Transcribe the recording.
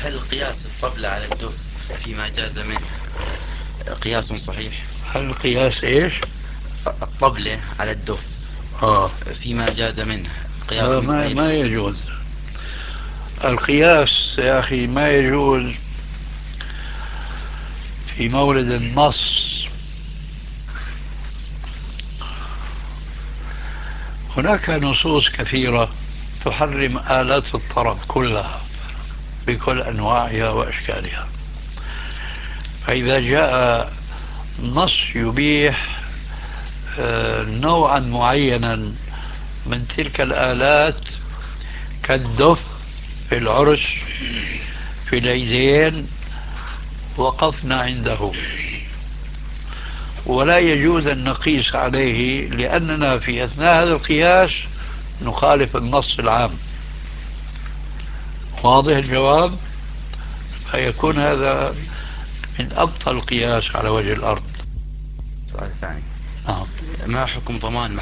هل قياس الطبلة على الدف فيما جاز منه قياس صحيح؟ هل قياس إيش؟ الطبلة على الدف آه. فيما جاز منه قياس لا، صحيح؟ ما يجوز. القياس يا أخي ما يجوز في مورد النص. هناك نصوص كثيرة تحرم آلات الطرب كلها بكل أنواعها وأشكالها. فإذا جاء نص يبيح نوعا معينا من تلك الآلات كالدف في العرس في العيدين، وقفنا عنده، ولا يجوز أن نقيس عليه، لأننا في أثناء هذا القياس نخالف النص العام. واضح الجواب؟ فيكون هذا من أبطل القياس على وجه الأرض. سؤال ثاني: نعم. ما حكم ضمان